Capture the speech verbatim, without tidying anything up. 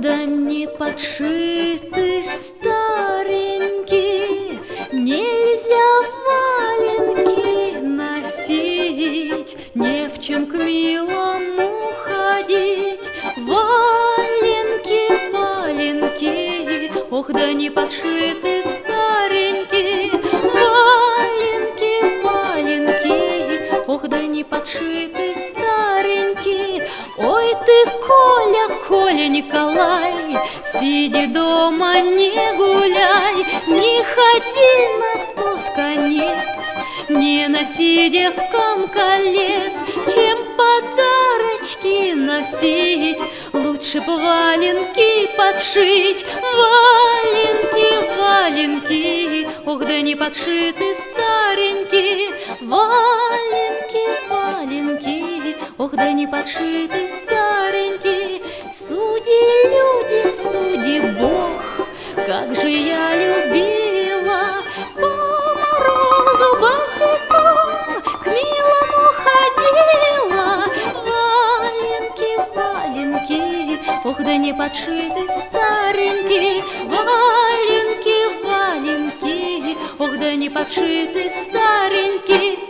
да не подшиты старенькие, нельзя валенки носить, не в чем к милому ходить. Валенки, валенки, ох, да не подшиты старенькие. Валенки, валенки, ох, да не подшиты старенькие. Ой ты, Коля, Коля, Николай, сиди дома, не гуляй, не ходи на тот конец, не носи девкам колец. Чем подарочки носить, лучше б валенки подшить. Валенки, валенки, ох, да не подшиты старенькие. Валенки, валенки, ох, да не подшиты старенькие. Суди, люди, суди, Бог, как же я любила по морозу босиком к милому ходила. Валенки, валенки, ох, да не подшиты старенькие. Валенки, валенки, ох, да не подшиты старенькие.